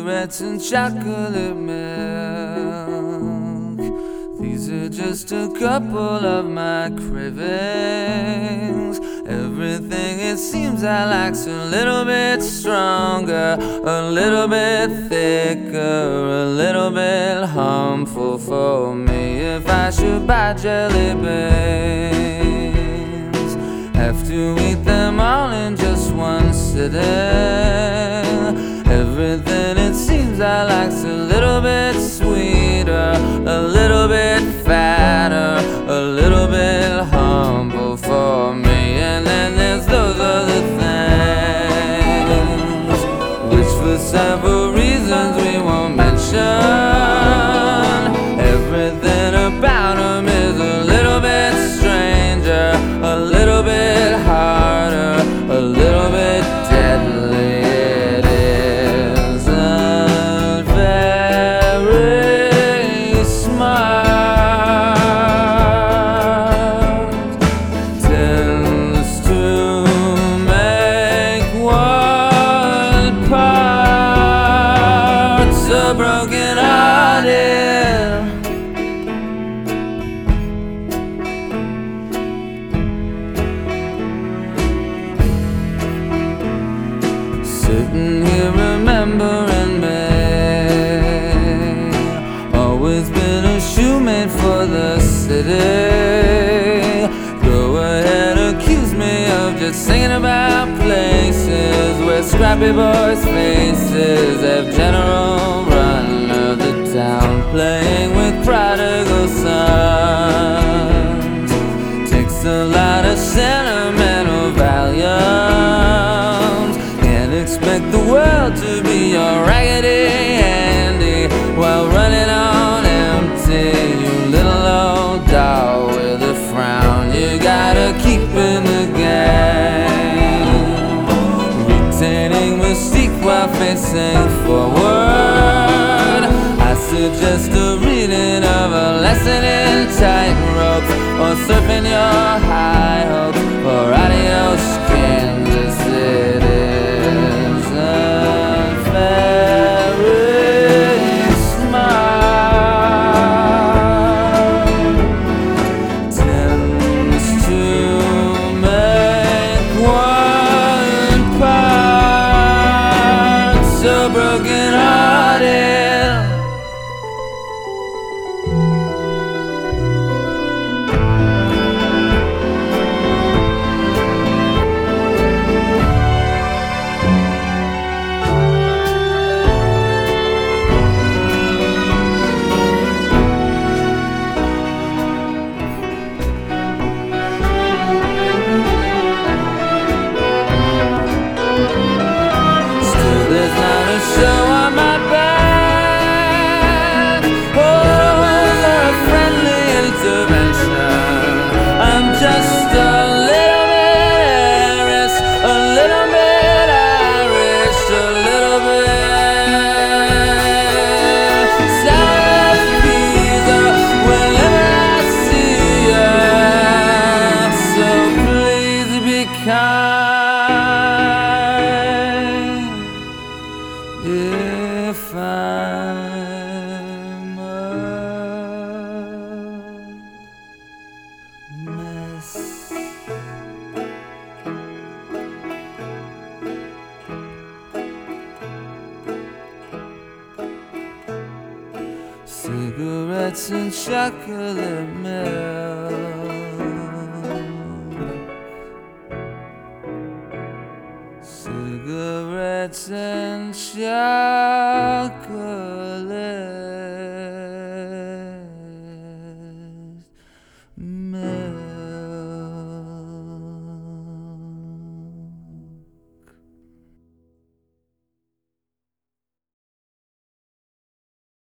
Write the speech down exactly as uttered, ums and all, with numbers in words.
cigarettes and chocolate milk. These are just a couple of my cravings. Everything it seems I like's a little bit stronger, a little bit thicker, a little bit harmful for me. If I should buy jelly beans, have to eat them all in just one sitting. Everything it seems I like's a little bit sweeter, a little bit fatter, a little bit humble for me. And then there's those other things, which for several reasons we won't mention. Everything about them is a little bit stranger, a little bit harder, a little bit deadly. It isn't very smart, tends to make one part so broken-hearted. Sitting here remembering me, always been a shoemate for the city. Go ahead, accuse me of just singing about places where scrappy boys' faces have general run of the town. Playing with prodigal sons takes a lot of sentimental volumes. Can't expect the world to be your Raggedy Andy while running on empty. You little old doll with a frown, you gotta keep in the game, retaining mystique while facing forward. I suggest a reading of a lesson in tightrope, or surfing your high hopes, or adios Kansas City. So broken-hearted. Still there's not a show on my back, or a friendly intervention. I'm just a little bit Irish, a little bit Irish, a little bit South Pisa whenever I see you. So please be kind if I'm a mess. Cigarettes and chocolate milk. Cigarettes and chocolate.